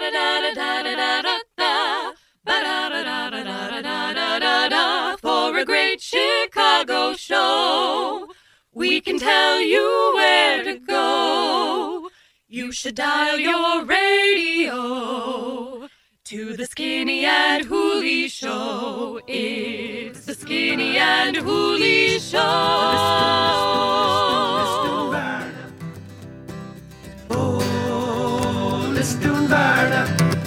For a great Chicago show, we can tell you where to go. You should dial your radio to the Skinny and Hooley Show. It's the Skinny and Hooley Show. Oh, listen, Varda.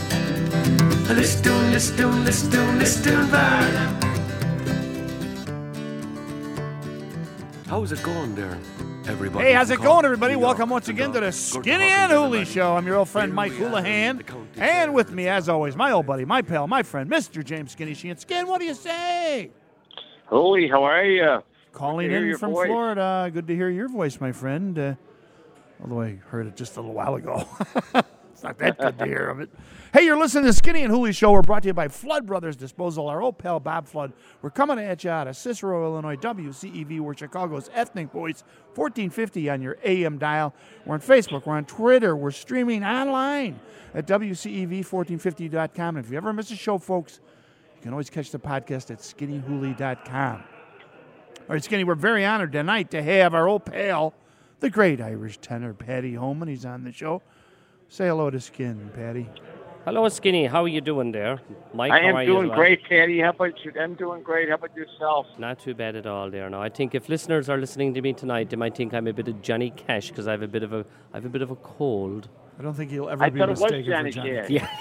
Listen, Varda. How's it going there, everybody? Hey, how's it going, everybody? Welcome once again to the Skinny and Hooley Show. I'm your old friend, Mike Houlihan. And with me, as always, my old buddy, my pal, my friend, Mr. James Skinny Sheehan. Skin, what do you say? Holy, how are you? Calling in from Florida. Good to hear your voice, my friend. Although I heard it just a little while ago. It's not that good to hear of it. Hey, you're listening to the Skinny and Hooley Show. We're brought to you by Flood Brothers Disposal, our old pal Bob Flood. We're coming at you out of Cicero, Illinois, WCEV. We're Chicago's ethnic voice, 1450 on your AM dial. We're on Facebook. We're on Twitter. We're streaming online at WCEV1450.com. And if you ever miss a show, folks, you can always catch the podcast at skinnyhooley.com. All right, Skinny, we're very honored tonight to have our old pal, the great Irish tenor, Paddy Holman. He's on the show. Say hello to Skin, Paddy. Hello, Skinny. How are you doing there? Mike, I how are am you doing great, Paddy. How about you? I'm doing great. How about yourself? Not too bad at all there. Now, I think if listeners are listening to me tonight, they might think I'm a bit of Johnny Cash because I have a bit of a cold. I don't think he'll ever be mistaken for Johnny Cash. Yeah.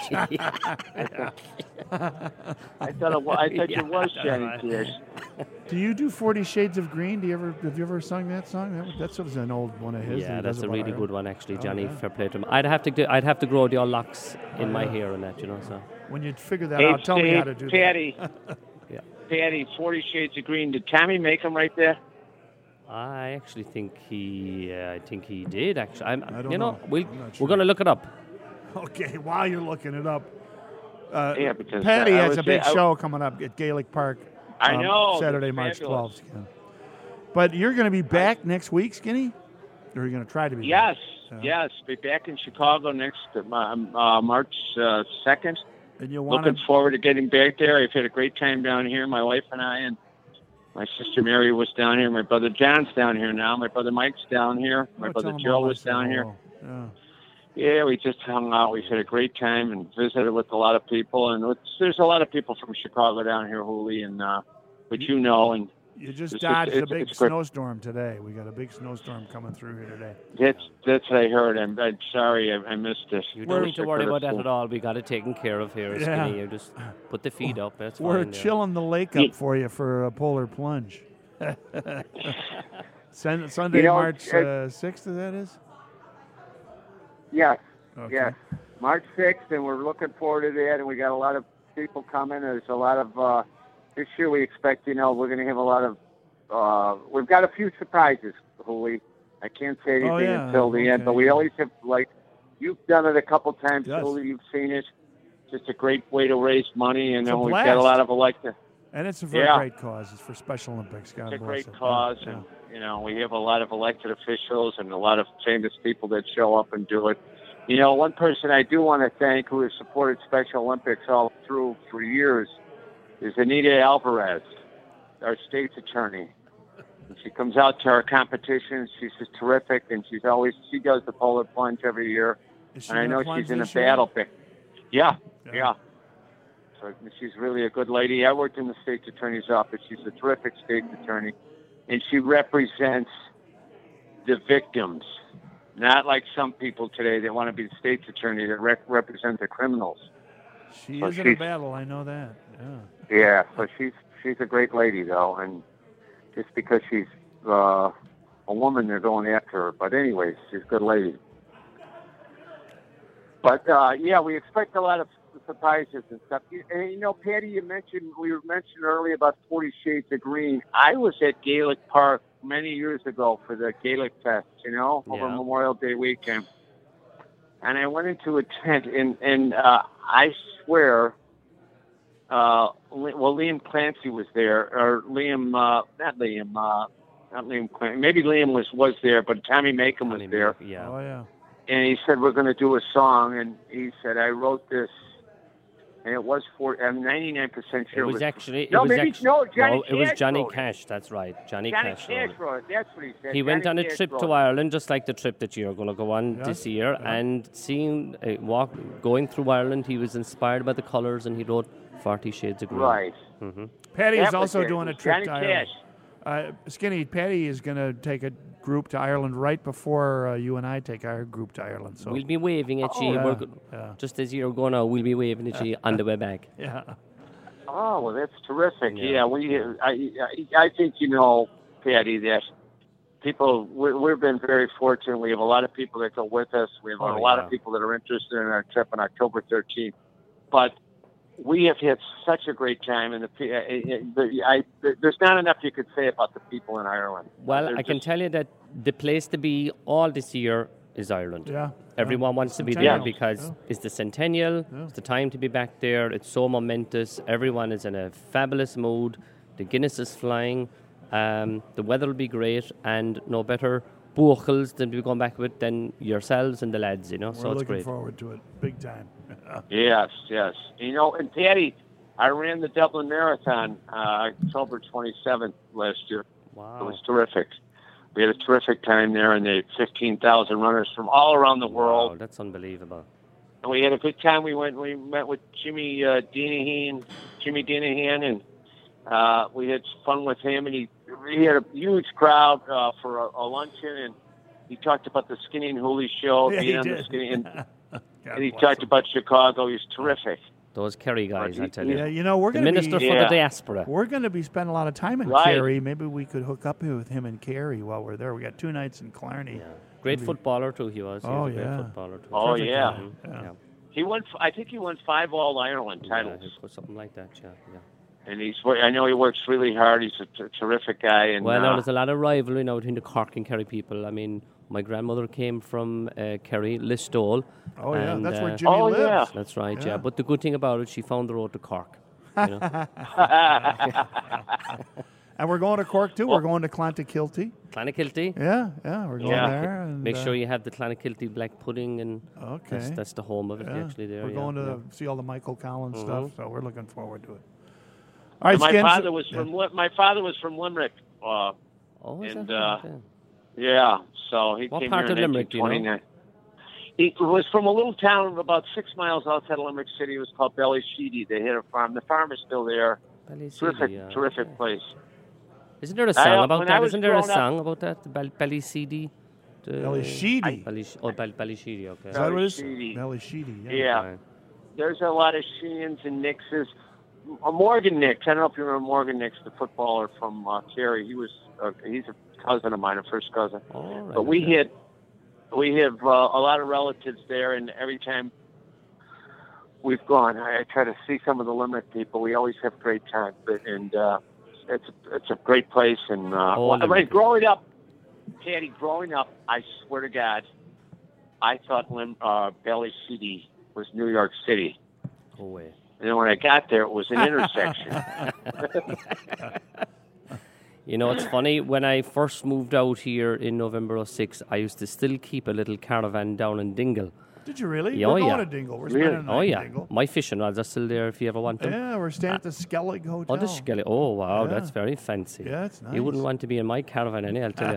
I thought it was Johnny Cash. Do you do 40 Shades of Green? Have you ever sung that song? That was an old one of his. Yeah, that's a really good one, actually, Johnny. Fair play to him. I'd have to grow the old locks in my hair and that, you know. So when you figure that out, tell me how to do Paddy. that. Yeah. Paddy, 40 Shades of Green. Did Tommy make them right there? I actually think he did. Actually, I don't know. We're going to look it up. Okay, while you're looking it up, because Paddy has a big show coming up at Gaelic Park. I know. Saturday, March 12th. But you're going to be back next week, Skinny? Or are you going to try to be Yes, back? yes. Be back in Chicago next March 2nd. And you'll Looking forward to getting back there. I've had a great time down here, my wife and I, and my sister Mary was down here. My brother John's down here now. My brother Mike's down here. My brother Joe was down here. Yeah, we just hung out. We've had a great time and visited with a lot of people. And there's a lot of people from Chicago down here, Hooley, and but you know. And you just dodged a big snowstorm today. We got a big snowstorm coming through here today. That's what I heard. I'm sorry I missed this. You don't need to worry about that at all. We got it taken care of here, Skinny. You just put the feet up. That's fine. We're chilling the lake up for you for a polar plunge. Sunday, March 6th, that is? Yes. Okay. Yes. March 6th, and we're looking forward to that, and we got a lot of people coming. There's a lot of, this year we expect, we're going to have a lot of, we've got a few surprises, Hooley. I can't say anything until the end, but we always have, you've done it a couple times, Hooley, you've seen it. Just a great way to raise money, and we've got a lot of elected. And it's a very great cause. It's for Special Olympics. God bless it. It's a great it. cause, and we have a lot of elected officials and a lot of famous people that show up and do it. One person I do want to thank who has supported Special Olympics all through for years is Anita Alvarez, our state's attorney. And she comes out to our competitions. She's just terrific, and she does the polar plunge every year. And I know she's in a battle. Yeah. So she's really a good lady. I worked in the state's attorney's office. She's a terrific state's attorney. And she represents the victims, not like some people today that want to be the state's attorney that represent the criminals. She is in a battle, I know that. Yeah, so she's a great lady, though, and just because she's a woman, they're going after her. But anyways, she's a good lady. But, we expect a lot of surprises and stuff. And, Paddy, we mentioned earlier about 40 Shades of Green. I was at Gaelic Park many years ago for the Gaelic Fest, over Memorial Day weekend. And I went into a tent, and I swear, Liam Clancy was there, or not Liam Clancy. Maybe Liam was there, but Tommy Makem was there. Yeah. Oh, yeah. and he said, we're going to do a song. And he said, I wrote this. And it was I'm 99% sure It was actually. No, it was maybe actually, no. Johnny no, it was Cash Johnny wrote it. Cash. That's right. Johnny Johnny Cash. Cash wrote it. That's what he said. He went on a Cash trip wrote to it. Ireland, just like the trip that you're going to go on this year, and seeing going through Ireland, he was inspired by the colours, and he wrote 40 Shades of Green. Right. Patty That is was also it. doing a It was trip Johnny to Ireland. Cash. Skinny, Patty is going to take a group to Ireland right before you and I take our group to Ireland. So We'll be waving at you. yeah, We're yeah. just as you're going out, we'll be waving at you on the way back. yeah. Oh, well, that's terrific. Yeah. I think, Patty, that people, we've been very fortunate. We have a lot of people that go with us. We have a lot of people that are interested in our trip on October 13th. But we have had such a great time, and there's not enough you could say about the people in Ireland. Well, I can tell you that the place to be all this year is Ireland. Yeah. Everyone wants to be there Centennial. because it's the centennial. It's the time to be back there. It's so momentous. Everyone is in a fabulous mood. The Guinness is flying. The weather will be great, and no better buchels than to be going back with than yourselves and the lads. So We're it's looking great. forward to it big time. Yes. And Patty, I ran the Dublin Marathon October 27th last year. Wow. It was terrific. We had a terrific time there, and they had 15,000 runners from all around the world. Wow, that's unbelievable. And we had a good time. We met with Jimmy Deanahan, and we had fun with him. And he had a huge crowd for a luncheon, and he talked about the Skinny and Hooley show. Yeah, being he on did. The Skinny, and God he bless talked him. about Chicago. He's terrific. Those Kerry guys, I tell you. Yeah, we're The going to Minister be for the Yeah. Diaspora. we're going to be spending a lot of time in Right. Kerry. Maybe we could hook up with him in Kerry while we're there. We got 2 nights in Killarney. Yeah. Great footballer, too, he was. He Oh, was a great yeah. footballer, too. Oh, Terrific yeah. guy. Yeah. He won. I think he won 5 All-Ireland Yeah, titles. it was something like that, yeah. And I know he works really hard. He's a terrific guy. And Well, now there's a lot of rivalry now between the Cork and Kerry people. I mean, my grandmother came from Kerry, Listowel. Oh, yeah. and, That's where Jimmy Oh, lives. yeah. That's right, Yeah. yeah. But the good thing about it, she found the road to Cork. And we're going to Cork, too. We're going to Clonakilty. Clonakilty. Yeah, we're going Yeah. there. And, Make sure you have the Clonakilty black pudding, and Okay. that's the home of it, Yeah. actually. There, We're yeah, going to yeah. see all the Michael Collins Mhm. stuff, so we're looking forward to it. All right, my Skins. father was from Limerick. Oh, is and, that right? Yeah. Yeah, so he What came part here of in Limerick do you know? 1929. He was from a little town about 6 miles outside of Limerick City. It was called Ballysheedy. They had a farm. The farm is still there. Ballyseedy, Terrific yeah. place. Isn't there a song about when I that? was Isn't there a growing up- song about that? The Ballyseedy? Ballysheedy. Ballyseedy, okay. Is that what it is? Ballysheedy. Ballysheedy, yeah. Yeah. Right. There's a lot of Sheehan's and Nickses. Morgan Nicks. I don't know if you remember Morgan Nicks, the footballer from Kerry. He's a cousin of mine, a first cousin. All right, But we okay. have a lot of relatives there, and every time we've gone, I try to see some of the Limerick people. We always have great time, and it's a great place. And Limerick. growing up, Patty, I swear to God, I thought Ballysheedy was New York City. Go away. And then when I got there, it was an intersection. You know, it's funny, when I first moved out here in November '06, I used to still keep a little caravan down in Dingle. Did you really? Yeah, We're oh, going yeah. to Dingle. We're Really? spending the night Oh, in yeah. Dingle. My fishing rods are still there if you ever want them. Yeah, we're staying at the Skellig Hotel. Oh, the Skelly. Oh, wow, Yeah. that's very fancy. Yeah, it's nice. You wouldn't want to be in my caravan, I'll tell you.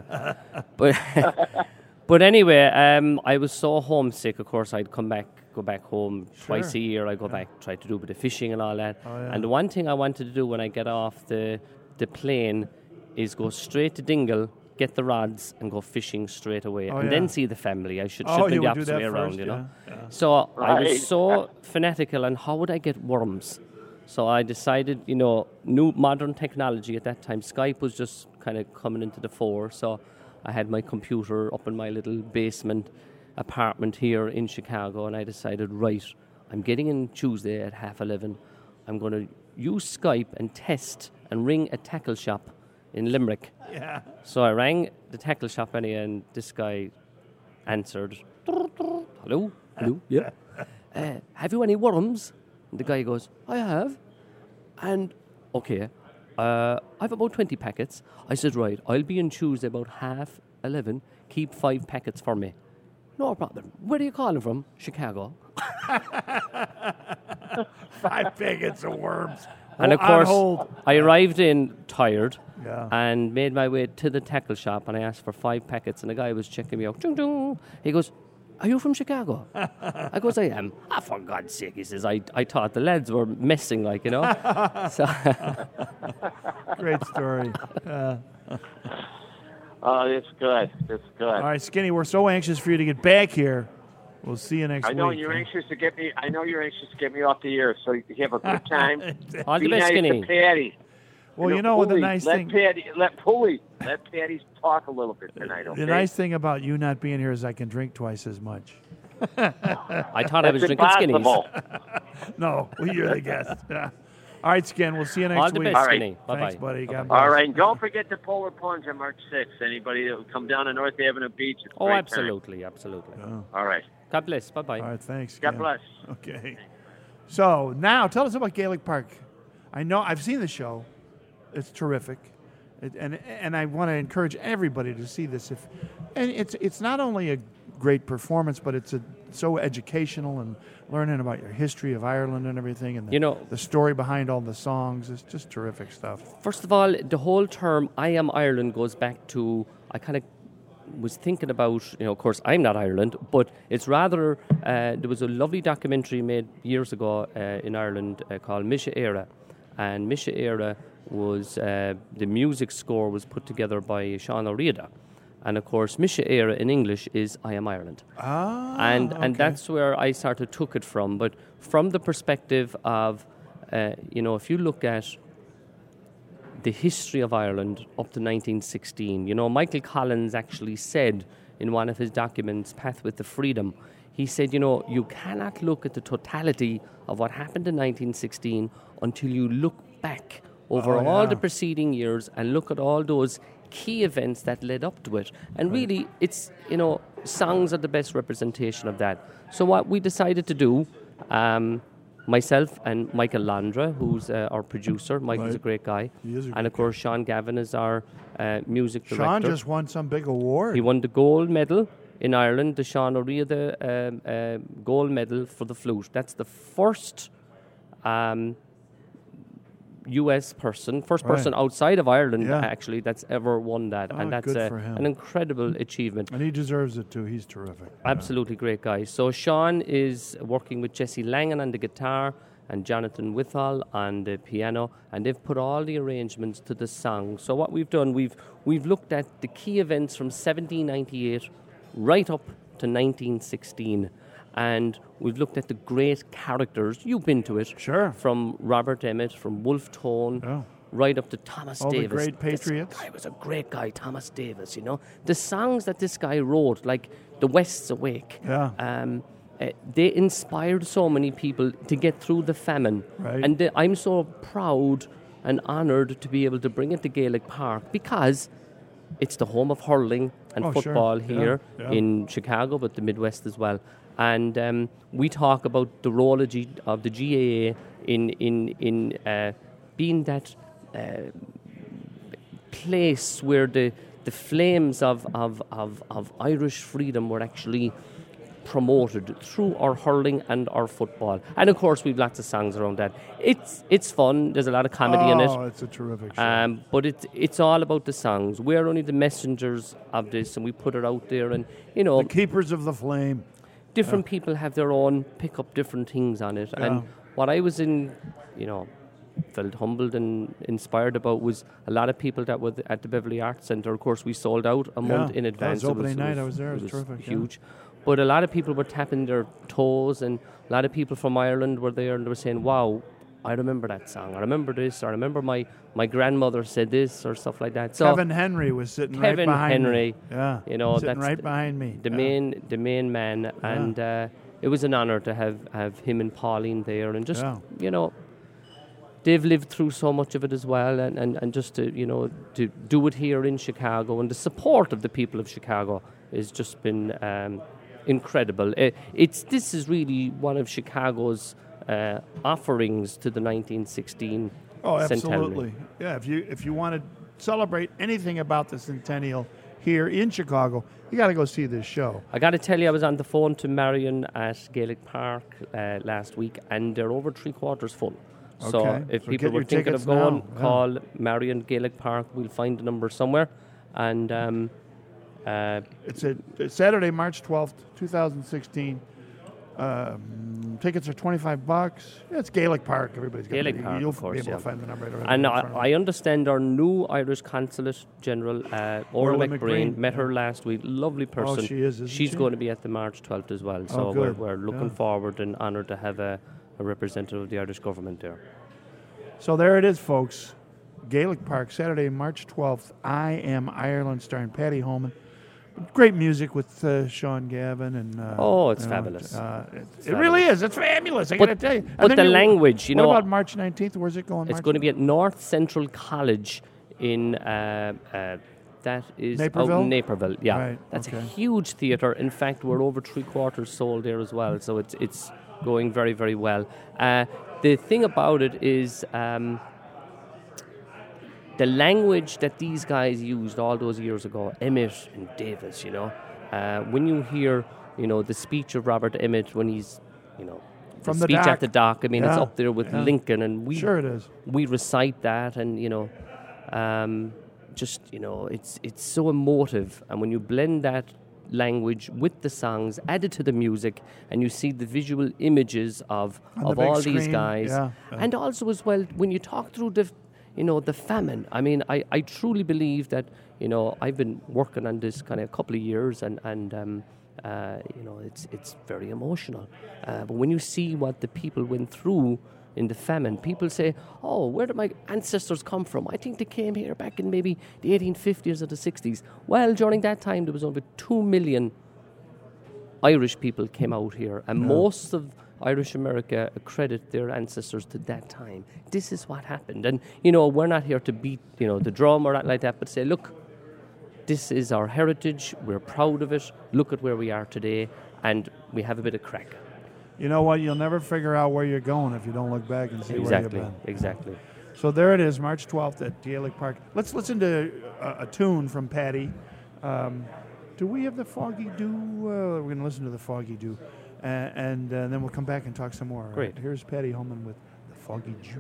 But anyway, I was so homesick. Of course, I'd go back home twice a year. I go back, try to do a bit of fishing and all that. Oh, yeah. And the one thing I wanted to do when I get off the plane is go straight to Dingle, get the rods, and go fishing straight away, Oh, and yeah. then see the family. I should Oh, been you the would do opposite that way around, first, you know. yeah, yeah. So I Right. was so fanatical on how would I get worms. So I decided, new modern technology at that time. Skype was just kind of coming into the fore. So I had my computer up in my little basement apartment here in Chicago, and I decided, right, I'm getting in Tuesday at 11:30. I'm going to use Skype and test and ring a tackle shop in Limerick. Yeah. So I rang the tackle shop anyway, and this guy answered. Hello? Yeah. Have you any worms? And the guy goes, I have. And, okay, I've about 20 packets. I said, right, I'll be in Tuesday about 11:30. Keep 5 packets for me. No problem. Where are you calling from? Chicago. 5 packets of worms. And of on course, hold. I arrived in tired Yeah. and made my way to the tackle shop, and I asked for 5 packets, and the guy was checking me out. Chung, chung. He goes, "Are you from Chicago?" I goes, "I am." "Ah, for God's sake," he says. I thought the lads were messing, like, you know. So Great story. Oh, that's good. That's good. All right, Skinny, we're so anxious for you to get back here. We'll see you next I know week. you're anxious to get me. I know you're anxious to get me off the air, so you have a good time. all the Be best, nice Skinny. to Patty. Well, you know, the Pulley, nice let thing. let Patty talk a little bit tonight. Okay. The nice thing about you not being here is I can drink twice as much. I thought I was That's drinking Skinnies. impossible. No, well, you're the guest. Yeah. All right, Skin. We'll see you next All the week. best, All right. Skinny. Bye-bye. Thanks, buddy. God All bless. right, and don't forget the Polar Plunge on March 6th. Anybody that will come down to North Avenue Beach. It's a Oh, great absolutely. time. All right. God bless. Bye-bye. All right, thanks. God Skin. bless. Okay. So now, tell us about Gaelic Park. I know I've seen the show. It's terrific, and I want to encourage everybody to see this. And it's not only a great performance, but it's so educational and learning about your history of Ireland and everything, and the story behind all the songs. It's just terrific stuff. First of all, the whole term "I am Ireland" goes back to, I kind of was thinking about, of course, I'm not Ireland, but it's rather, there was a lovely documentary made years ago in Ireland called Misha Era. And Misha Era was, the music score was put together by Sean O'Riordan. And of course, Misha Era in English is I Am Ireland. And that's where I sort of took it from. But from the perspective of, if you look at the history of Ireland up to 1916, Michael Collins actually said in one of his documents, Pathway to Freedom, he said, you cannot look at the totality of what happened in 1916 until you look back over all the preceding years and look at all those key events that led up to it. And really, it's, songs are the best representation of that. So what we decided to do, myself and Michael Landra, who's our producer. Michael's a great guy. He is a and of course, Sean Gavin is our music director. Sean just won some big award. He won the gold medal in Ireland, the Sean O'Riordan gold medal for the flute. That's the first US person, person outside of Ireland, actually, that's ever won that. And that's good for him. An incredible achievement. And he deserves it, too. He's terrific. Absolutely great guy. So Sean is working with Jesse Langan on the guitar and Jonathan Withall on the piano, and they've put all the arrangements to the song. So what we've done, we've looked at the key events from 1798 right up to 1916. And we've looked at the great characters. You've been to it. Sure. From Robert Emmet, from Wolfe Tone, right up to Thomas all Davis. All the great patriots. This guy was a great guy, Thomas Davis, The songs that this guy wrote, like The West's Awake, they inspired so many people to get through the famine. Right. And I'm so proud and honoured to be able to bring it to Gaelic Park because it's the home of hurling and football here in Chicago, but the Midwest as well. And we talk about the role of the GAA in being that place where the flames of Irish freedom were actually promoted through our hurling and our football. And of course, we've lots of songs around that. It's fun. There's a lot of comedy in it. Oh, it's a terrific show. But it's all about the songs. We're only the messengers of this, and we put it out there. And the keepers of the flame. Different people have their own, pick up different things on it. And what I was felt humbled and inspired about was a lot of people that were at the Beverly Arts Centre. Of course, we sold out a month in advance. That was opening night. I was there. It was terrific. Huge. But a lot of people were tapping their toes, and a lot of people from Ireland were there, and they were saying, wow, I remember that song. I remember this. Or I remember my grandmother said this, or stuff like that. So Kevin Henry was sitting right behind me. Yeah, sitting that's right behind me. The main man, and it was an honour to have him and Pauline there, and just they've lived through so much of it as well, and just to do it here in Chicago, and the support of the people of Chicago has just been incredible. This is really one of Chicago's offerings to the 1916 Oh, centenary. absolutely. Yeah, if you want to celebrate anything about the centennial, here in Chicago, you got to go see this show. I got to tell you, I was on the phone to Marion at Gaelic Park last week, and they're over 3/4 full. So Okay. if So people get were your thinking of tickets going, now. Yeah. call Marion Gaelic Park. We'll find the number somewhere. And It's Saturday, March 12th, 2016. Tickets are $25. Yeah, it's Gaelic Park. Everybody's got Gaelic Park, You'll of course, be able yeah. to find the number. And I understand our new Irish Consulate General, Orla McBrain, met her last week. Lovely person. she is, isn't She's she? going to be at the March 12th as well. So good. we're looking Yeah. forward and honoured to have a representative of the Irish government there. So there it is, folks. Gaelic Park, Saturday, March 12th. I Am Ireland, starring Paddy Holman. Great music with Sean Gavin and. It's fabulous. It really is. It's fabulous. I got to tell you. And But then the language, what about March 19th? Where's it going? It's going to be at North Central College in that is Naperville? out in Naperville. Yeah, Right, that's okay. a huge theatre. In fact, we're over 3/4 sold there as well. So it's going very, very well. The thing about it is the language that these guys used all those years ago, Emmett and Davis. When you hear the speech of Robert Emmett when he's From the the speech dock. at the dock. I mean, it's Yeah, up there with yeah. Lincoln, and Sure it is. we recite that, and it's so emotive. And when you blend that language with the songs added to the music, and you see the visual images of On the big all these screen, guys, yeah. and also as well when you talk through the famine. I mean, I truly believe that I've been working on this kind of a couple of years, and it's very emotional. But when you see what the people went through in the famine, people say, "Oh, where did my ancestors come from? I think they came here back in maybe the 1850s or the 60s." Well, during that time, there was over 2 million Irish people came out here, and most of Irish America accredit their ancestors to that time. This is what happened, and we're not here to beat the drum or not like that, but say, look, this is our heritage. We're proud of it. Look at where we are today, and we have a bit of crack. You know what? You'll never figure out where you're going if you don't look back and see where you've been. Exactly. So there it is, March 12th at Gaelic Park. Let's listen to a tune from Paddy. Do we have the Foggy Dew? We're going to listen to the Foggy Dew. And then we'll come back and talk some more. Great. Right? Here's Paddy Holman with the Foggy Dew.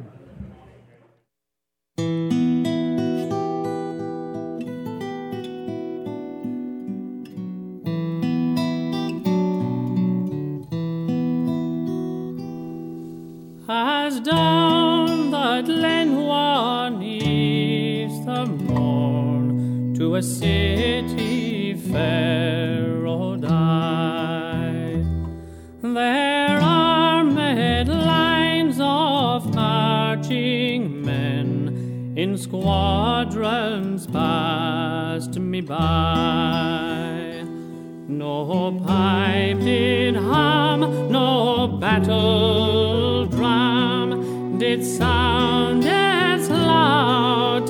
As down the Glenhuan east the morn to a city fair rode I. There are made lines of marching men in squadrons passed me by. No pipe did hum, no battle drum did sound its loud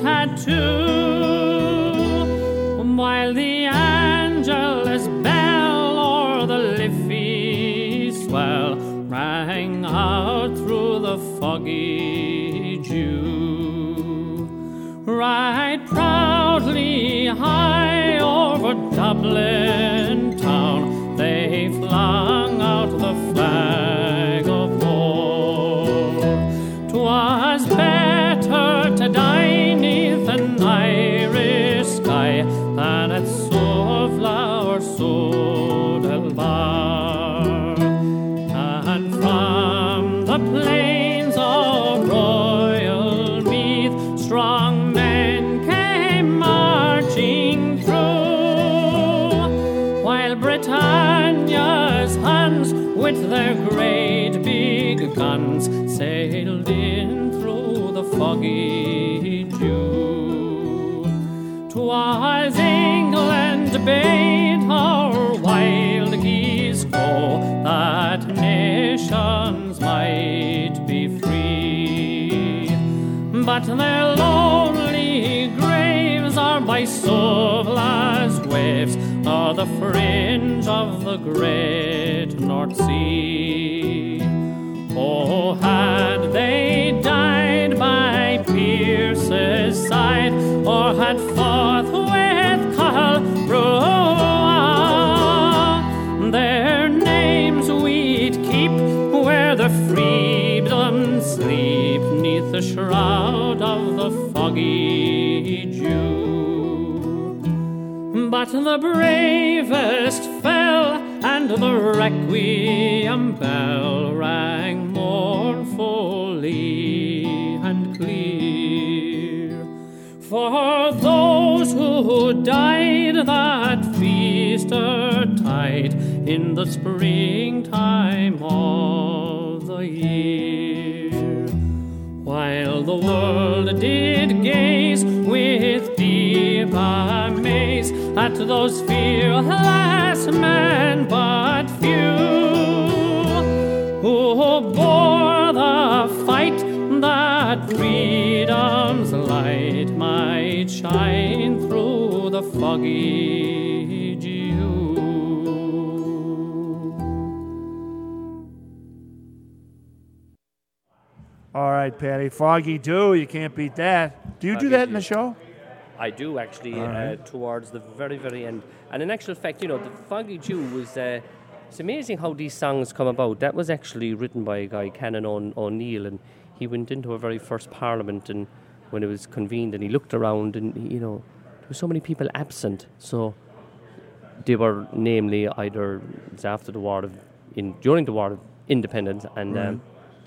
tattoo, while the Angelus bell or the Liffey swell rang out through the foggy dew. Right proudly high over Dublin town they flung out the flag of war. 'Twas better to die 'neath an Irish sky than at Suvla or Sodelbar. And from the plains of royal Meath strong men came marching through, while Britannia's Huns with their great big guns sailed in through the foggy dew. 'Twas England bade our wild geese go, that nations might be free. But their lonely graves are by Suvla's waves, or the fringe of the great North Sea. Oh, had they died by Pierce's side, or had fought with Cathal their freedom sleep 'neath the shroud of the foggy Jew. But the bravest fell, and the requiem bell rang mournfully and clear. For those who died that Easter tide in the springtime of the year, while the world did gaze with deep amaze at those fearless men but few, who bore the fight that freedom's light might shine through the foggy dew. All right, Patty. Foggy Dew, you can't beat that. Do you do that in the show? I do, actually, towards the very, very end. And in actual fact, the Foggy Dew was... it's amazing how these songs come about. That was actually written by a guy, Canon O'Neill, and he went into a very first parliament, and when it was convened, and he looked around, and, there were so many people absent. So they were namely either after the war during the War of Independence, and...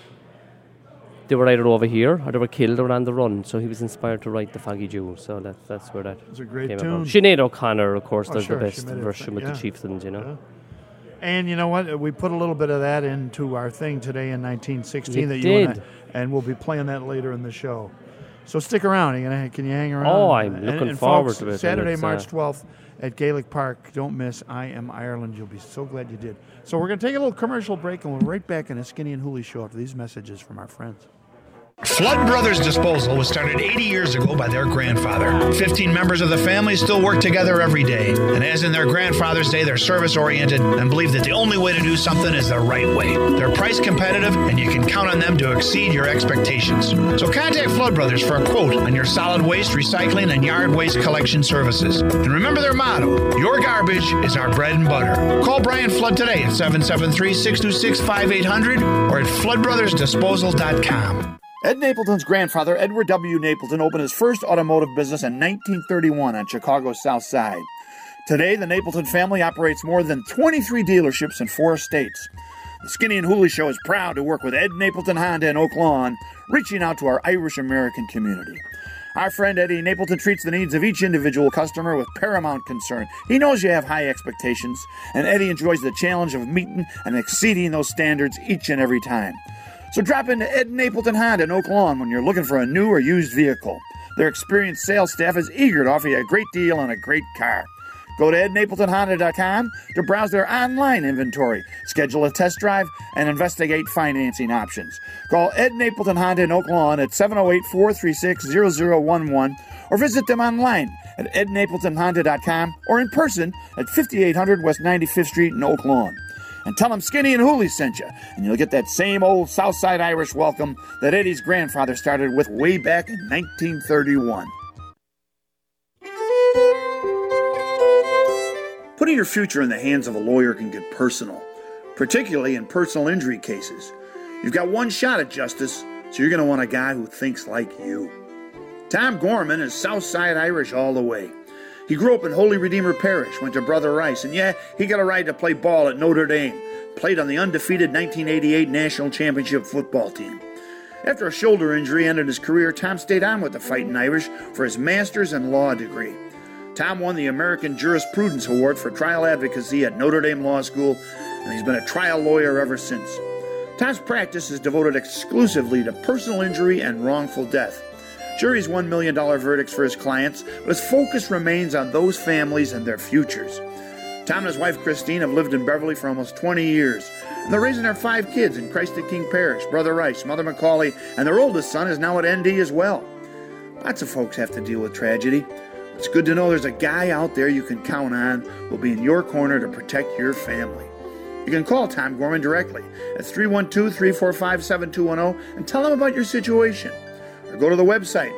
they were either over here or they were killed or on the run. So he was inspired to write the Foggy Dew. So that's where that it's a great came tune. About. Sinead O'Connor, of course, does sure, the best version with the Chieftains, Yeah. And you know what? We put a little bit of that into our thing today in 1916 and we'll be playing that later in the show. So stick around. Can you hang around? Oh, I'm looking forward folks, to it. Saturday, March 12th at Gaelic Park. Don't miss I Am Ireland. You'll be so glad you did. So we're going to take a little commercial break, and we'll be right back in a Skinny and Hooley show after these messages from our friends. Flood Brothers Disposal was started 80 years ago by their grandfather. 15 members of the family still work together every day. And as in their grandfather's day, they're service-oriented and believe that the only way to do something is the right way. They're price competitive, and you can count on them to exceed your expectations. So contact Flood Brothers for a quote on your solid waste, recycling, and yard waste collection services. And remember their motto, your garbage is our bread and butter. Call Brian Flood today at 773-626-5800 or at floodbrothersdisposal.com. Ed Napleton's grandfather, Edward W. Napleton, opened his first automotive business in 1931 on Chicago's South Side. Today, the Napleton family operates more than 23 dealerships in 4 states. The Skinny and Hooley Show is proud to work with Ed Napleton Honda in Oak Lawn, reaching out to our Irish-American community. Our friend Eddie Napleton treats the needs of each individual customer with paramount concern. He knows you have high expectations, and Eddie enjoys the challenge of meeting and exceeding those standards each and every time. So drop into Ed Napleton Honda in Oak Lawn when you're looking for a new or used vehicle. Their experienced sales staff is eager to offer you a great deal on a great car. Go to ednapletonhonda.com to browse their online inventory, schedule a test drive, and investigate financing options. Call Ed Napleton Honda in Oak Lawn at 708-436-0011 or visit them online at ednapletonhonda.com or in person at 5800 West 95th Street in Oak Lawn. And tell them Skinny and Hooley sent you, and you'll get that same old Southside Irish welcome that Eddie's grandfather started with way back in 1931. Putting your future in the hands of a lawyer can get personal, particularly in personal injury cases. You've got one shot at justice, so you're going to want a guy who thinks like you. Tom Gorman is Southside Irish all the way. He grew up in Holy Redeemer Parish, went to Brother Rice, and he got a ride to play ball at Notre Dame, played on the undefeated 1988 National Championship football team. After a shoulder injury ended his career, Tom stayed on with the Fighting Irish for his master's and law degree. Tom won the American Jurisprudence Award for trial advocacy at Notre Dame Law School, and he's been a trial lawyer ever since. Tom's practice is devoted exclusively to personal injury and wrongful death. Sure, he's won $1 million verdicts for his clients, but his focus remains on those families and their futures. Tom and his wife Christine have lived in Beverly for almost 20 years, and they're raising their 5 kids in Christ the King Parish, Brother Rice, Mother Macaulay, and their oldest son is now at ND as well. Lots of folks have to deal with tragedy. It's good to know there's a guy out there you can count on who'll be in your corner to protect your family. You can call Tom Gorman directly at 312-345-7210 and tell him about your situation. Or go to the website,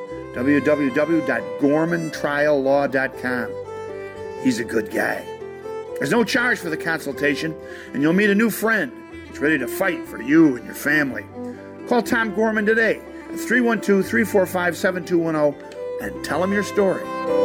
www.gormantriallaw.com. He's a good guy. There's no charge for the consultation, and you'll meet a new friend He's ready to fight for you and your family. Call Tom Gorman today at 312-345-7210 and tell him your story.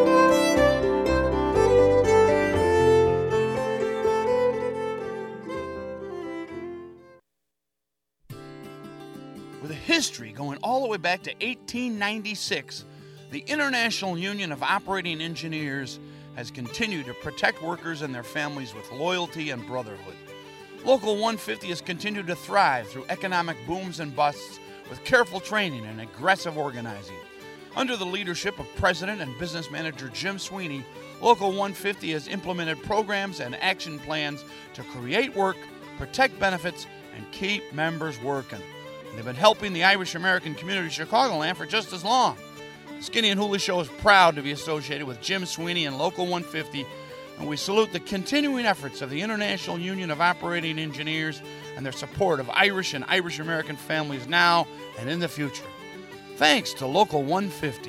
With a history going all the way back to 1896, the International Union of Operating Engineers has continued to protect workers and their families with loyalty and brotherhood. Local 150 has continued to thrive through economic booms and busts with careful training and aggressive organizing. Under the leadership of President and Business Manager Jim Sweeney, Local 150 has implemented programs and action plans to create work, protect benefits, and keep members working. And they've been helping the Irish American community of Chicagoland for just as long. The Skinny and Hooley Show is proud to be associated with Jim Sweeney and Local 150, and we salute the continuing efforts of the International Union of Operating Engineers and their support of Irish and Irish American families now and in the future. Thanks to Local 150.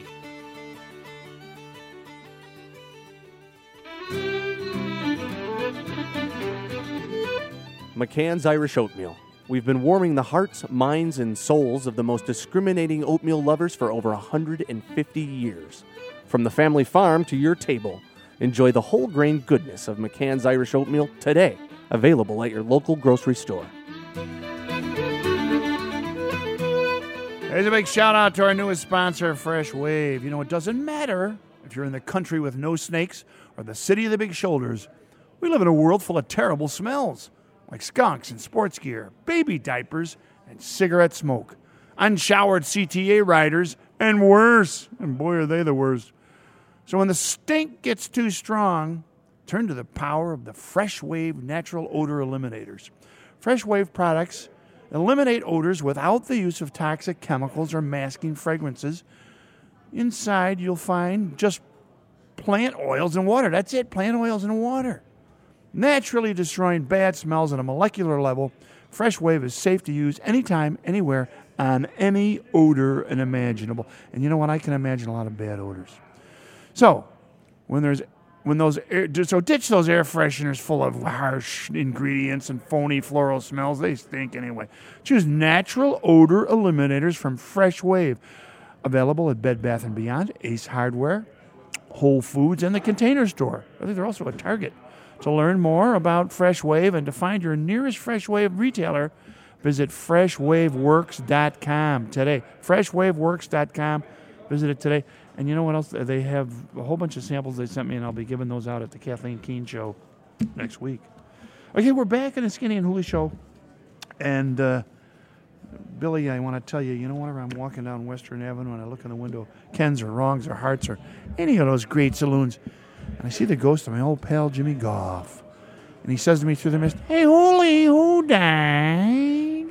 McCann's Irish Oatmeal. We've been warming the hearts, minds, and souls of the most discriminating oatmeal lovers for over 150 years. From the family farm to your table, enjoy the whole grain goodness of McCann's Irish Oatmeal today, available at your local grocery store. There's a big shout out to our newest sponsor, Fresh Wave. You know, it doesn't matter if you're in the country with no snakes or the city of the big shoulders. We live in a world full of terrible smells, like skunks and sports gear, baby diapers, and cigarette smoke, unshowered CTA riders, and worse. And boy, are they the worst. So when the stink gets too strong, turn to the power of the Fresh Wave Natural Odor Eliminators. Fresh Wave products eliminate odors without the use of toxic chemicals or masking fragrances. Inside, you'll find just plant oils and water. That's it, plant oils and water. Naturally destroying bad smells at a molecular level, Fresh Wave is safe to use anytime, anywhere, on any odor imaginable. And you know what? I can imagine a lot of bad odors. So, ditch those air fresheners full of harsh ingredients and phony floral smells. They stink anyway. Choose natural odor eliminators from Fresh Wave. Available at Bed Bath & Beyond, Ace Hardware, Whole Foods, and the Container Store. I think they're also at Target. To learn more about Fresh Wave and to find your nearest Fresh Wave retailer, visit freshwaveworks.com today. Freshwaveworks.com. Visit it today. And you know what else? They have a whole bunch of samples they sent me, and I'll be giving those out at the Kathleen Keene Show next week. Okay, we're back in the Skinny and Hooley Show. And, Billy, I want to tell you, you know, whenever I'm walking down Western Avenue and I look in the window, Ken's or Wrongs or Hearts or any of those great saloons, and I see the ghost of my old pal Jimmy Goff. And he says to me through the mist, "Hey, Hooley, who died?"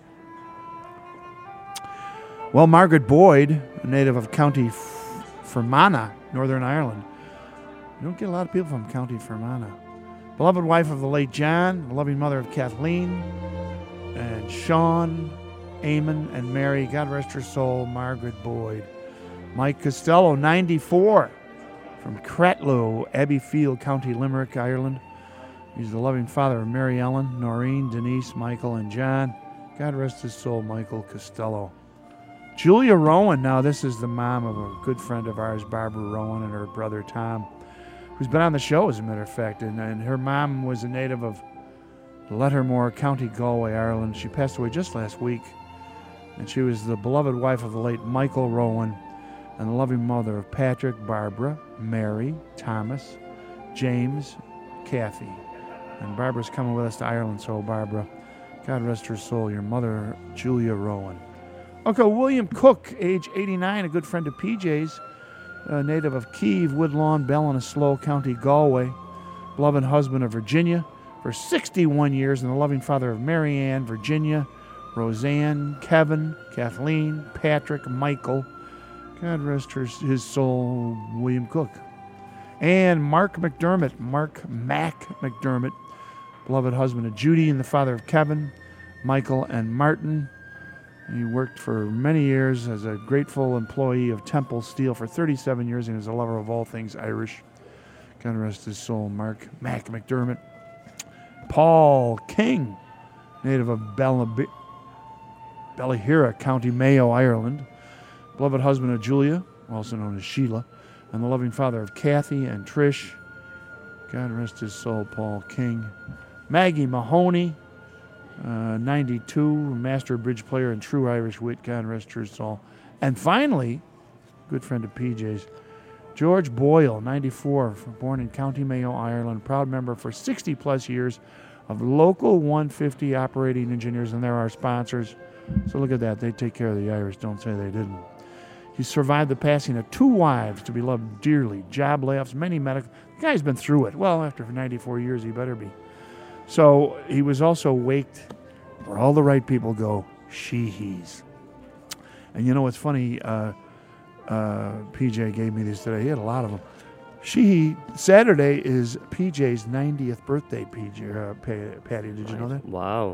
Well, Margaret Boyd, a native of County Fermanagh, Northern Ireland. You don't get a lot of people from County Fermanagh. Beloved wife of the late John, the loving mother of Kathleen, and Sean, Eamon, and Mary. God rest her soul, Margaret Boyd. Mike Costello, 94. From Cratloe, Abbeyfield, County Limerick, Ireland. He's the loving father of Mary Ellen, Noreen, Denise, Michael, and John. God rest his soul, Michael Costello. Julia Rowan, now this is the mom of a good friend of ours, Barbara Rowan, and her brother Tom, who's been on the show, as a matter of fact. And her mom was a native of Lettermore, County Galway, Ireland. She passed away just last week. And she was the beloved wife of the late Michael Rowan, and the loving mother of Patrick, Barbara, Mary, Thomas, James, Kathy. And Barbara's coming with us to Ireland, so Barbara, God rest her soul, your mother, Julia Rowan. Okay, William Cook, age 89, a good friend of PJ's, a native of Kiev, Woodlawn, Ballinasloe, County Galway, beloved husband of Virginia for 61 years, and the loving father of Mary Ann, Virginia, Roseanne, Kevin, Kathleen, Patrick, Michael. God rest his soul, William Cook. And Mark Mac McDermott, beloved husband of Judy and the father of Kevin, Michael, and Martin. He worked for many years as a grateful employee of Temple Steel for 37 years and is a lover of all things Irish. God rest his soul, Mark Mac McDermott. Paul King, native of Ballahira, County Mayo, Ireland. Beloved husband of Julia, also known as Sheila, and the loving father of Kathy and Trish. God rest his soul, Paul King. Maggie Mahoney, 92, master bridge player and true Irish wit. God rest her soul. And finally, good friend of PJ's, George Boyle, 94, born in County Mayo, Ireland, proud member for 60-plus years of Local 150 operating engineers, and they're our sponsors. So look at that. They take care of the Irish. Don't say they didn't. He survived the passing of 2 wives to be loved dearly, job layoffs, many medical. The guy's been through it. Well, after 94 years, he better be. So he was also waked where all the right people go, she-he's. And you know what's funny? PJ gave me these today. He had a lot of them. Saturday is PJ's 90th birthday, Patty. Did you know that? Wow.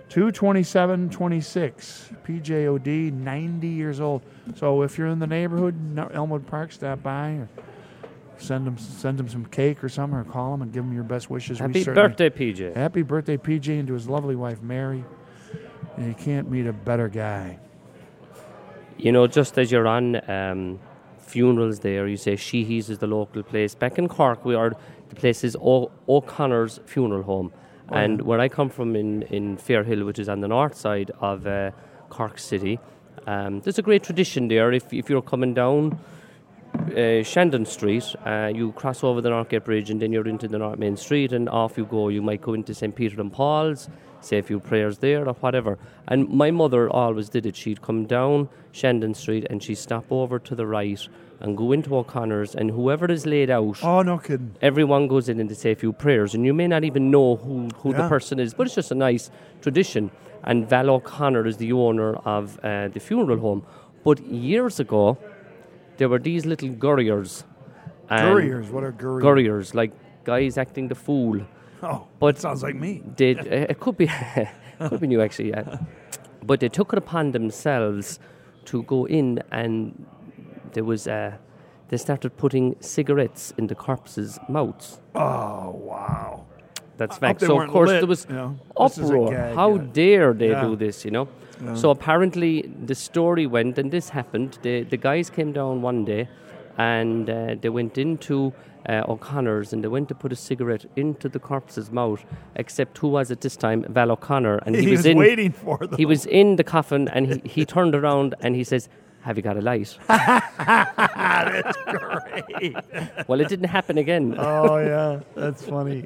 2/27/26. PJOD, 90 years old. So if you're in the neighborhood, Elmwood Park, stop by or send him some cake or something, or call him and give him your best wishes. Happy birthday, PJ. Happy birthday, PJ, and to his lovely wife, Mary. And you can't meet a better guy. You know, just as you're on funerals there, you say Sheehy's is the local place. Back in Cork, the place is O'Connor's Funeral Home. Oh, and where I come from in Fairhill, which is on the north side of Cork City, there's a great tradition there. If you're coming down Shandon Street, you cross over the Northgate Bridge and then you're into the North Main Street and off you go. You might go into St. Peter and Paul's, say a few prayers there or whatever. And my mother always did it. She'd come down Shandon Street and she'd stop over to the right and go into O'Connor's, and whoever is laid out, oh, no kidding, everyone goes in and they say a few prayers, and you may not even know who the person is, but it's just a nice tradition. And Val O'Connor is the owner of the funeral home. But years ago, there were these little gurriers. Gurriers? What are gurriers? Gurriers, like guys acting the fool. Oh, but sounds like me. It could be could be new, actually, yeah. But they took it upon themselves to go in, and there was they started putting cigarettes in the corpses' mouths. Oh, wow. That's fact. So, of course, there was uproar. How dare they do this, you know? Yeah. So, apparently, the story went, and this happened. The guys came down one day, and they went into O'Connor's, and they went to put a cigarette into the corpse's mouth, except who was it this time? Val O'Connor. And he was waiting for them. He was in the coffin, and he turned around, and he says, "Have you got a light?" That's great. Well, it didn't happen again. Oh, yeah. That's funny.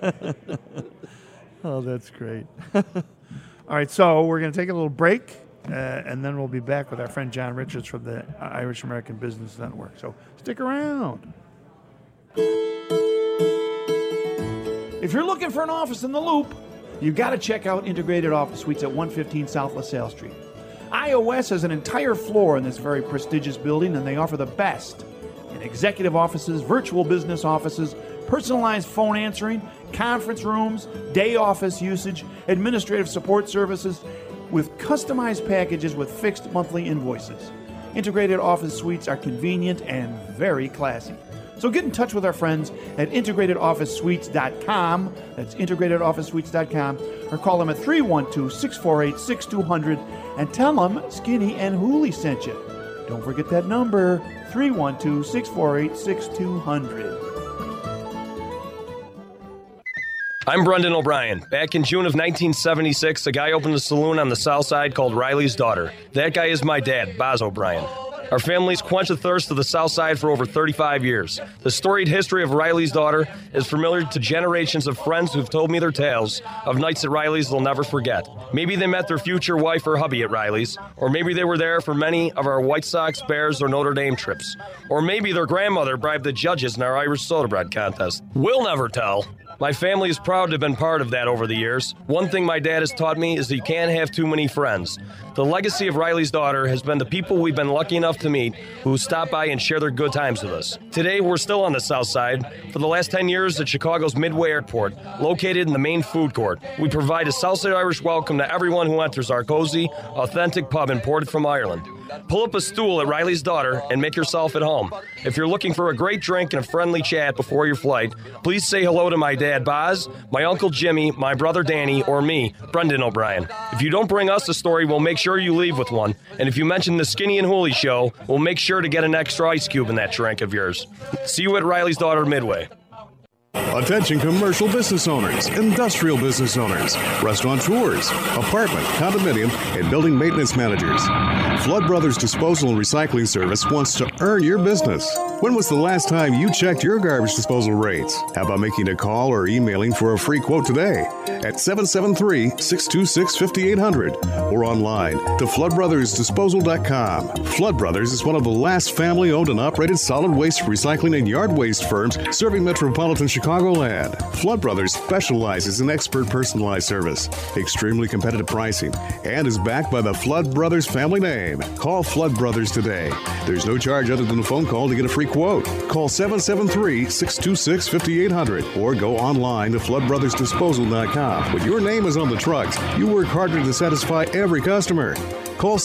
Oh, that's great. All right, so we're going to take a little break, and then we'll be back with our friend John Richards from the Irish American Business Network. So stick around. If you're looking for an office in the Loop, you've got to check out Integrated Office Suites at 115 South LaSalle Street. iOS has an entire floor in this very prestigious building, and they offer the best in executive offices, virtual business offices, personalized phone answering, conference rooms, day office usage, administrative support services, with customized packages with fixed monthly invoices. Integrated Office Suites are convenient and very classy. So get in touch with our friends at IntegratedOfficeSuites.com. That's IntegratedOfficeSuites.com. Or call them at 312-648-6200 and tell them Skinny and Hooley sent you. Don't forget that number, 312-648-6200. I'm Brendan O'Brien. Back in June of 1976, a guy opened a saloon on the south side called Riley's Daughter. That guy is my dad, Boz O'Brien. Our family's quenched the thirst of the South Side for over 35 years. The storied history of Riley's Daughter is familiar to generations of friends who've told me their tales of nights at Riley's they'll never forget. Maybe they met their future wife or hubby at Riley's, or maybe they were there for many of our White Sox, Bears, or Notre Dame trips. Or maybe their grandmother bribed the judges in our Irish soda bread contest. We'll never tell. My family is proud to have been part of that over the years. One thing my dad has taught me is that you can't have too many friends. The legacy of Riley's Daughter has been the people we've been lucky enough to meet who stop by and share their good times with us. Today, we're still on the south side. For the last 10 years at Chicago's Midway Airport, located in the main food court, we provide a Southside Irish welcome to everyone who enters our cozy, authentic pub imported from Ireland. Pull up a stool at Riley's Daughter and make yourself at home. If you're looking for a great drink and a friendly chat before your flight, please say hello to my dad, Boz, my uncle Jimmy, my brother Danny, or me, Brendan O'Brien. If you don't bring us a story, we'll make sure you leave with one. And if you mention the Skinny and Hooley Show, we'll make sure to get an extra ice cube in that drink of yours. See you at Riley's Daughter Midway. Attention commercial business owners, industrial business owners, restaurateurs, apartment, condominium, and building maintenance managers. Flood Brothers Disposal and Recycling Service wants to earn your business. When was the last time you checked your garbage disposal rates? How about making a call or emailing for a free quote today at 773-626-5800 or online to floodbrothersdisposal.com. Flood Brothers is one of the last family-owned and operated solid waste recycling and yard waste firms serving metropolitan Chicagoland. Flood Brothers specializes in expert personalized service, extremely competitive pricing, and is backed by the Flood Brothers family name. Call Flood Brothers today. There's no charge other than a phone call to get a free quote. Call 773-626-5800 or go online to floodbrothersdisposal.com. When your name is on the trucks, you work harder to satisfy every customer. Call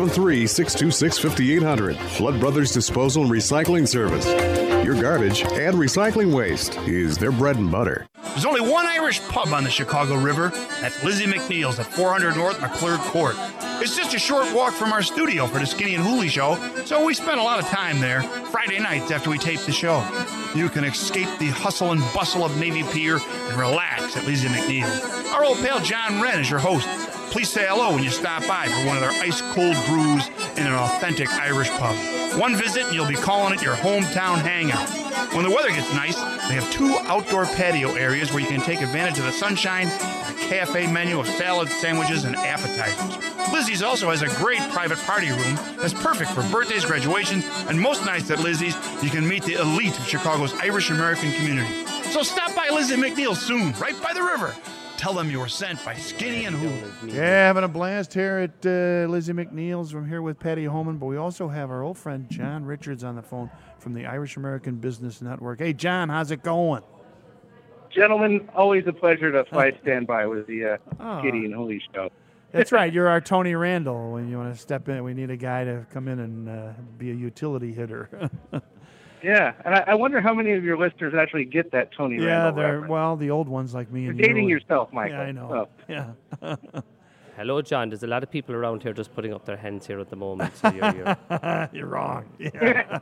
773-626-5800. Flood Brothers Disposal and Recycling Service. Your garbage and recycling waste is their bread and butter. There's only one Irish pub on the Chicago River. That's Lizzie McNeil's at 400 North McClure Court. It's just a short walk from our studio for the Skinny and Hooley Show, so we spend a lot of time there Friday nights after we tape the show. You can escape the hustle and bustle of Navy Pier and relax at Lizzie McNeil's. Our old pal John Wren is your host. Please say hello when you stop by for one of their ice-cold brews in an authentic Irish pub. One visit and you'll be calling it your hometown hangout. When the weather gets nice, they have 2 outdoor patio areas where you can take advantage of the sunshine and a cafe menu of salads, sandwiches, and appetizers. Lizzie's also has a great private party room that's perfect for birthdays, graduations, and most nights at Lizzie's, you can meet the elite of Chicago's Irish-American community. So stop by Lizzie McNeil's soon, right by the river. Tell them you were sent by Skinny and Hooley. Yeah, having a blast here at Lizzie McNeil's. I'm here with Patty Holman, but we also have our old friend John Richards on the phone from the Irish American Business Network. Hey, John, how's it going? Gentlemen, always a pleasure to stand by with the Skinny and Hooley Show. That's right. You're our Tony Randall. When you want to step in, we need a guy to come in and be a utility hitter. Yeah, and I wonder how many of your listeners actually get that Tony Randall reference. Well, the old ones like me. You're and dating you. yourself, Michael. Yeah, I know. Oh. Yeah. Hello, John. There's a lot of people around here just putting up their hands here at the moment. So you're You're wrong. Yeah.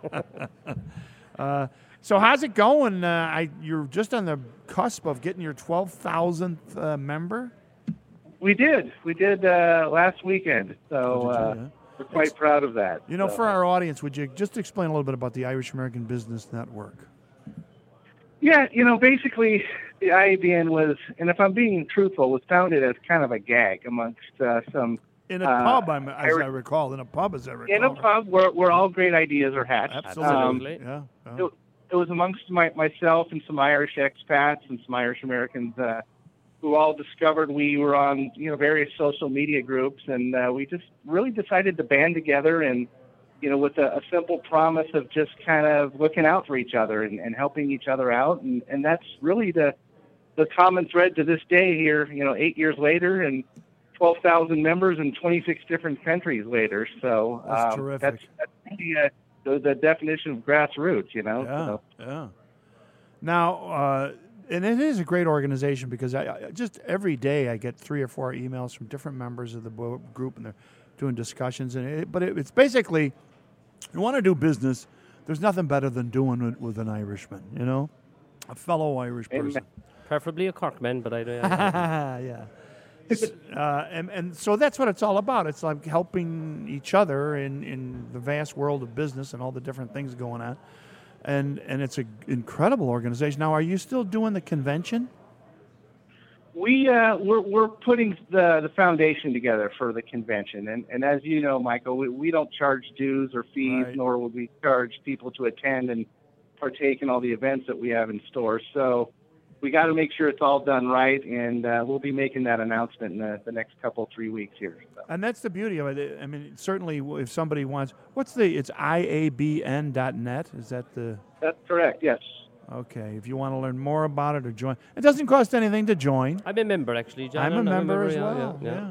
So how's it going? You're just on the cusp of getting your 12,000th member? We did last weekend. So we're quite proud of that. You know, for our audience, would you just explain a little bit about the Irish American Business Network? Yeah, basically the IABN was, and if I'm being truthful, was founded as kind of a gag amongst some... In a pub, as I recall. In a pub, as I recall. In a pub where all great ideas are hatched. Absolutely. It was amongst myself and some Irish expats and some Irish Americans who all discovered we were on various social media groups, and we just really decided to band together and with a simple promise of just kind of looking out for each other and helping each other out, and that's really the common thread to this day here 8 years later and 12,000 members in 26 different countries later. So that's terrific. That's really the definition of grassroots, Yeah. Now, and it is a great organization because I just every day I get 3 or 4 emails from different members of the group, and they're doing discussions. But it's basically, you want to do business, there's nothing better than doing it with an Irishman, a fellow Irish person. preferably a Corkman, but I don't. Yeah. And so that's what it's all about. It's like helping each other in the vast world of business and all the different things going on. And it's an incredible organization. Now, are you still doing the convention? We're putting the foundation together for the convention. And as you know, Michael, we don't charge dues or fees, right, nor will we charge people to attend and partake in all the events that we have in store. So we got to make sure it's all done right, and we'll be making that announcement in the next 3 weeks here. So. And that's the beauty of it. I mean, certainly if somebody wants, it's iabn.net, is that the... That's correct, yes. Okay, if you want to learn more about it or join, it doesn't cost anything to join. I'm a member, actually, John. I'm a member as yeah, well. Yeah.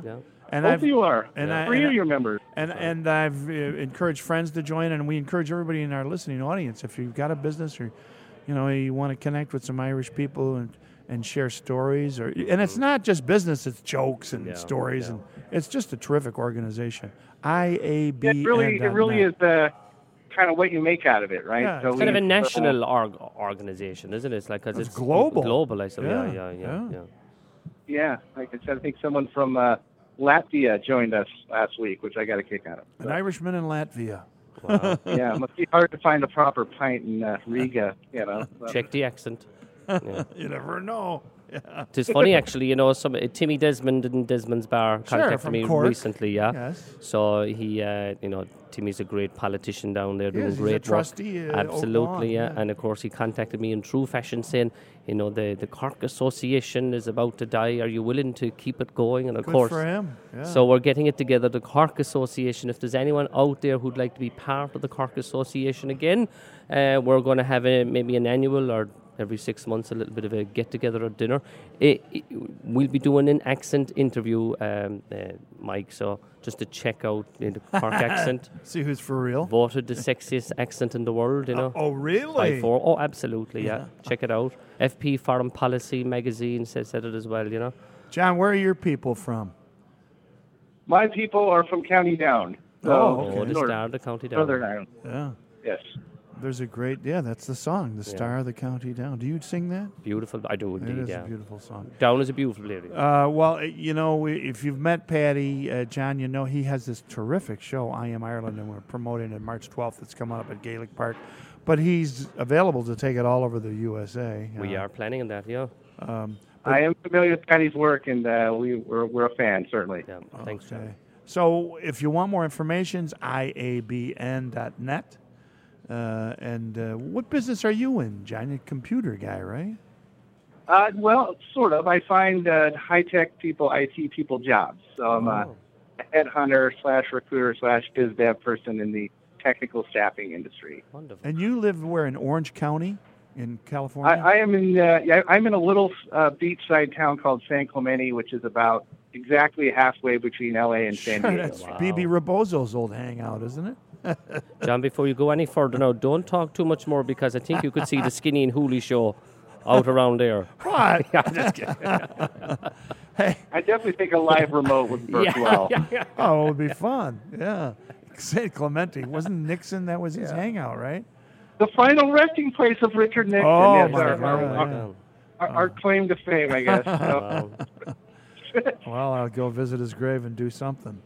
And Both of you are. And Three of your members. And I've encouraged friends to join, and we encourage everybody in our listening audience. If you've got a business or, you want to connect with some Irish people and share stories, and it's not just business; it's jokes and stories, and it's just a terrific organization. IABN. It really is kind of what you make out of it, right? Yeah, so it's kind of a national organization, isn't it? It's like because it's global. Global, I suppose. Yeah, like I said, I think someone from Latvia joined us last week, which I got a kick out of. An Irishman in Latvia. Wow. Yeah, it must be hard to find a proper pint in Riga, Check the accent. Yeah. You never know. Yeah. It's funny, actually, Timmy Desmond in Desmond's Bar contacted me Cork. recently, Yes. So he, Timmy's a great politician down there doing great he's a trustee, work. Absolutely, yeah. And of course he contacted me in true fashion saying, the Cork Association is about to die. Are you willing to keep it going? And of Good course, for him. Yeah. So we're getting it together, the Cork Association. If there's anyone out there who'd like to be part of the Cork Association again, we're going to have maybe an annual or every 6 months, a little bit of a get-together or dinner. We'll be doing an accent interview, Mike, so just to check out the Cork accent. See who's for real. Voted the sexiest accent in the world, Oh, really? 5-4. Oh, absolutely, yeah. Check it out. FP Foreign Policy magazine said it as well, John, where are your people from? My people are from County Down. The Star of the County Down. Northern Ireland. Yeah. Yes. There's a great, that's the song, The Star of the County Down. Do you sing that? Beautiful. I do indeed, It is a beautiful song. Down is a beautiful area. Well, if you've met Paddy, John, he has this terrific show, I Am Ireland, and we're promoting it March 12th. It's coming up at Gaelic Park. But he's available to take it all over the USA. We are planning on that, yeah. I am familiar with Paddy's work, and we're a fan, certainly. Yeah, thanks, John. So if you want more information, it's iabn.net. What business are you in, John? You're a computer guy, right? Well, sort of. I find high-tech people, IT people jobs. So I'm a headhunter / recruiter / biz dev person in the technical staffing industry. Wonderful. And you live where, in Orange County in California? I am in I'm in a little beachside town called San Clemente, which is about exactly halfway between LA and San Diego. That's BB Rebozo's old hangout, isn't it? John, before you go any further now, don't talk too much more because I think you could see the Skinny and Hooley show out around there. What? I'm just kidding. Hey. I definitely think a live remote would work well. Oh, it would be fun. Yeah. St. Clemente. Wasn't Nixon, that was his hangout, right? The final resting place of Richard Nixon. Oh, yes, my God. Our claim to fame, I guess. So. Well, I'll go visit his grave and do something.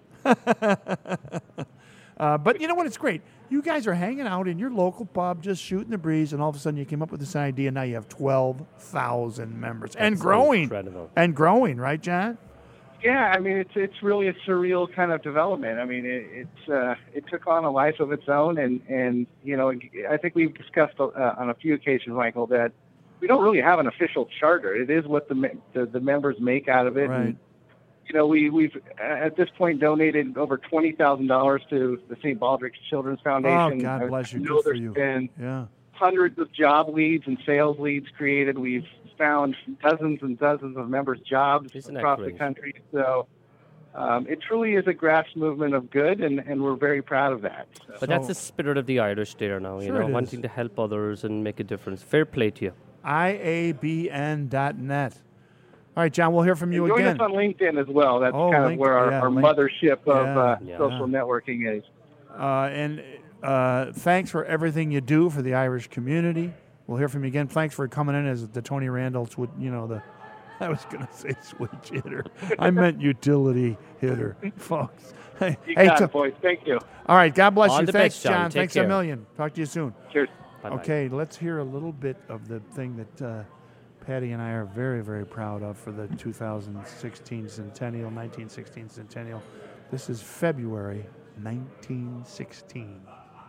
But you know what? It's great. You guys are hanging out in your local pub, just shooting the breeze, and all of a sudden you came up with this idea. Now you have 12,000 members and growing. Incredible. And growing, right, John? Yeah, I mean it's really a surreal kind of development. I mean it took on a life of its own, and I think we've discussed on a few occasions, Michael, that we don't really have an official charter. It is what the members make out of it. Right. And, we've at this point donated over $20,000 to the St. Baldrick's Children's Foundation. Oh, God bless you. I know Good for there's you. been hundreds of job leads and sales leads created. We've found dozens and dozens of members' jobs across the country. So it truly is a grassroots movement of good, and we're very proud of that. So. But that's the spirit of the Irish there now, Sure it is. wanting to help others and make a difference. Fair play to you. IABN.net. All right, John, we'll hear from you Join again. us on LinkedIn as well. That's kind of where our mothership of social networking is. And thanks for everything you do for the Irish community. We'll hear from you again. Thanks for coming in as the Tony Randall's, I was going to say switch hitter. I meant utility hitter, folks. You got it, boys. Thank you. All right, God bless All you. the Thanks, best, John. John. Take Thanks care. a million. Talk to you soon. Cheers. Bye-bye. Okay, let's hear a little bit of the thing that Paddy and I are very, very proud of for the 1916 centennial. This is February 1916.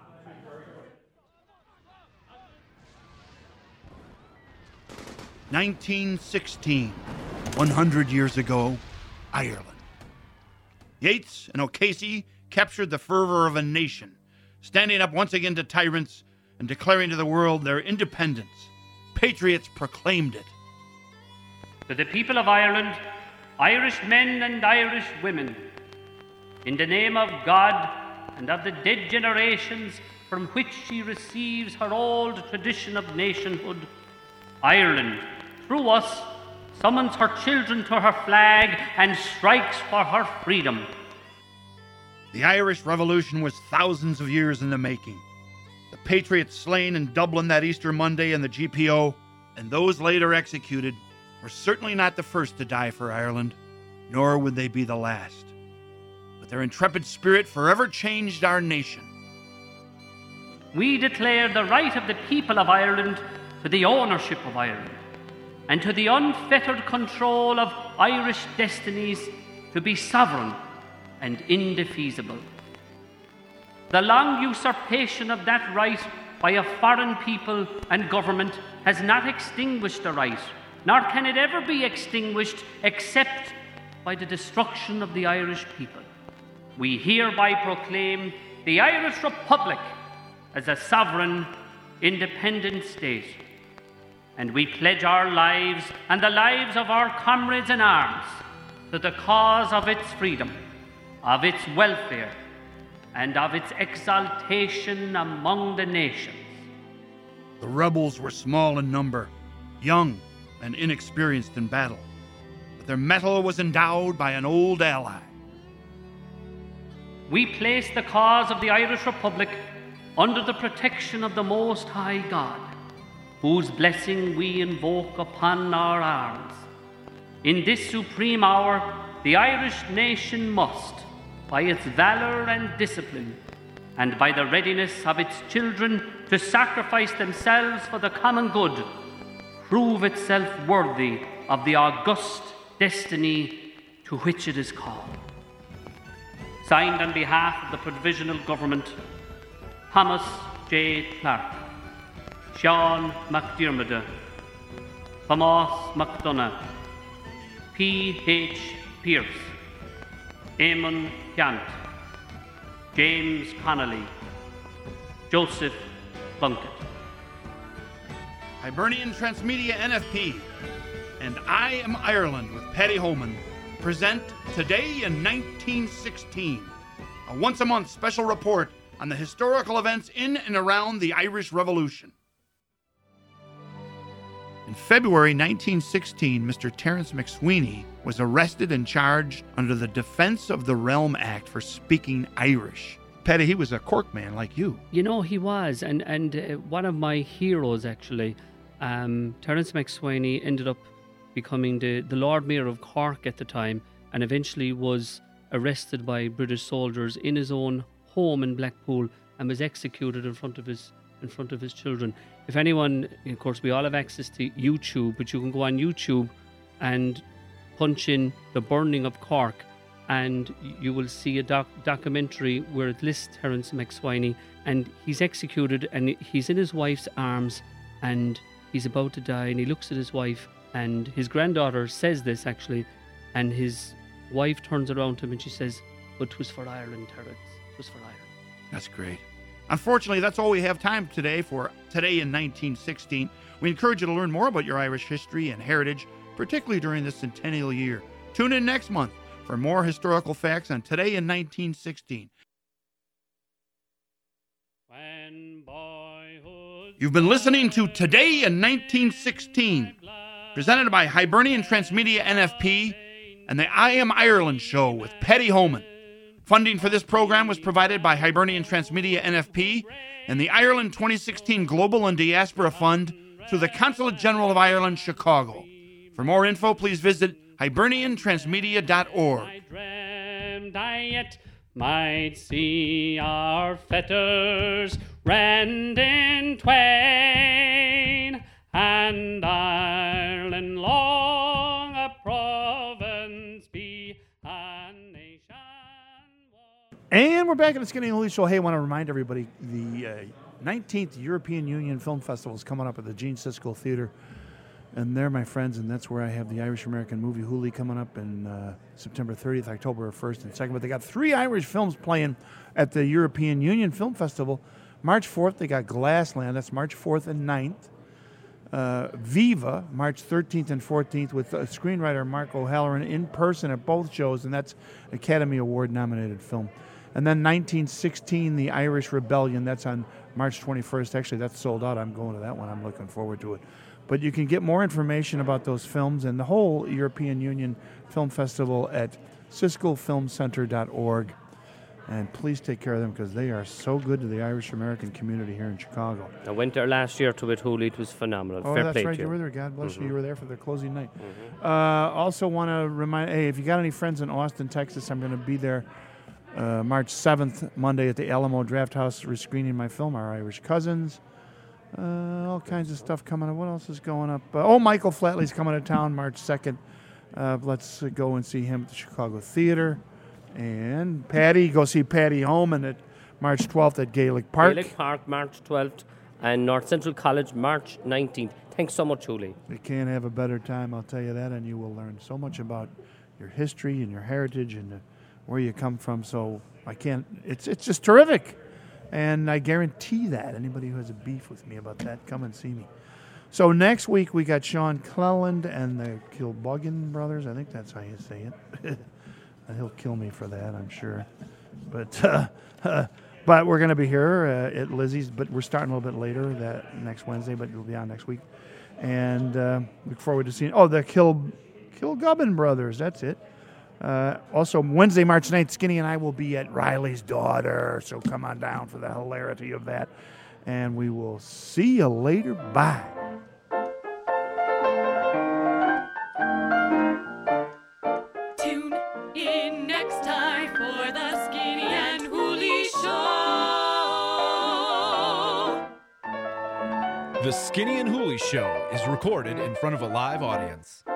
(1916), 100 years ago, Ireland. Yeats and O'Casey captured the fervor of a nation, standing up once again to tyrants and declaring to the world their independence. Patriots proclaimed it. To the people of Ireland, Irish men and Irish women, in the name of God and of the dead generations from which she receives her old tradition of nationhood, Ireland, through us, summons her children to her flag and strikes for her freedom. The Irish Revolution was thousands of years in the making. The patriots slain in Dublin that Easter Monday in the GPO, and those later executed, were certainly not the first to die for Ireland, nor would they be the last. But their intrepid spirit forever changed our nation. We declare the right of the people of Ireland to the ownership of Ireland, and to the unfettered control of Irish destinies to be sovereign and indefeasible. The long usurpation of that right by a foreign people and government has not extinguished the right, nor can it ever be extinguished except by the destruction of the Irish people. We hereby proclaim the Irish Republic as a sovereign, independent state, and we pledge our lives and the lives of our comrades in arms to the cause of its freedom, of its welfare, and of its exaltation among the nations. The rebels were small in number, young and inexperienced in battle, but their mettle was endowed by an old ally. We place the cause of the Irish Republic under the protection of the Most High God, whose blessing we invoke upon our arms. In this supreme hour, the Irish nation must, by its valor and discipline, and by the readiness of its children to sacrifice themselves for the common good, prove itself worthy of the august destiny to which it is called. Signed on behalf of the Provisional Government, Thomas J. Clark, Sean McDermott, Thomas McDonough, P.H. Pierce, Eamon Piant, James Connolly, Joseph Plunkett. Hibernian Transmedia NFP and I Am Ireland with Paddy Holman present Today in 1916, a once-a-month special report on the historical events in and around the Irish Revolution. In February 1916, Mr. Terence McSweeney was arrested and charged under the Defense of the Realm Act for speaking Irish. Paddy, he was a Cork man like you. You know, he was, and one of my heroes, actually. Terence McSweeney ended up becoming the Lord Mayor of Cork at the time, and eventually was arrested by British soldiers in his own home in Blackpool and was executed in front of his children. If anyone, of course, we all have access to YouTube, but you can go on YouTube and punch in the burning of Cork, and you will see a documentary where it lists Terence McSweeney, and he's executed, and he's in his wife's arms, and he's about to die, and he looks at his wife, and his granddaughter says this, actually, and his wife turns around to him and she says, "But 'twas for Ireland, Terence. 'Twas for Ireland." That's great. Unfortunately, that's all we have time today for Today in 1916. We encourage you to learn more about your Irish history and heritage, particularly during this centennial year. Tune in next month for more historical facts on Today in 1916. You've been listening to Today in 1916, presented by Hibernian Transmedia NFP and the I Am Ireland Show with Paddy Holman. Funding for this program was provided by Hibernian Transmedia NFP and the Ireland 2016 Global and Diaspora Fund through the Consulate General of Ireland, Chicago. For more info, please visit hiberniantransmedia.org. I dreamed I yet might see our fetters rend in twain, and Ireland long a province be, a nation. And we're back at the Skinny and Hooley Show. Hey, I want to remind everybody, the 19th European Union Film Festival is coming up at the Gene Siskel Theater. And they're my friends, and that's where I have the Irish American movie Hooley coming up in September 30th, October 1st and 2nd. But they got 3 Irish films playing at the European Union Film Festival. March 4th, they got Glassland. That's March 4th and 9th. Viva, March 13th and 14th, with screenwriter Mark O'Halloran in person at both shows, and that's Academy Award-nominated film. And then 1916, The Irish Rebellion, that's on March 21st. Actually, that's sold out. I'm going to that one. I'm looking forward to it. But you can get more information about those films and the whole European Union Film Festival at siskelfilmcenter.org. And please take care of them because they are so good to the Irish-American community here in Chicago. I went there last year to it, Hooley. It was phenomenal. Oh, Fair that's play right. to You were there. God bless you. You were there for their closing night. Mm-hmm. Also want to remind, hey, if you got any friends in Austin, Texas, I'm going to be there March 7th, Monday, at the Alamo Draft House, rescreening my film, Our Irish Cousins. All kinds of stuff coming up. What else is going up? Michael Flatley's coming to town March 2nd. Let's go and see him at the Chicago Theater. And Patty, go see Patty Holman at March 12th at Gaelic Park. Gaelic Park, March 12th, and North Central College, March 19th. Thanks so much, Hooley. You can't have a better time, I'll tell you that, and you will learn so much about your history and your heritage and where you come from. So it's just terrific. And I guarantee that anybody who has a beef with me about that, come and see me. So next week we got Sean Cleland and the Kilbuggan brothers. I think that's how you say it. He'll kill me for that, I'm sure. But we're going to be here at Lizzie's, but we're starting a little bit later that next Wednesday, but it'll be on next week. And look forward to seeing, the Kilgubbin brothers, that's it. Also, Wednesday, March 9th, Skinny and I will be at Riley's Daughter, so come on down for the hilarity of that. And we will see you later. Bye. Tune in next time for the Skinny and Hooley Show. The Skinny and Hooley Show is recorded in front of a live audience.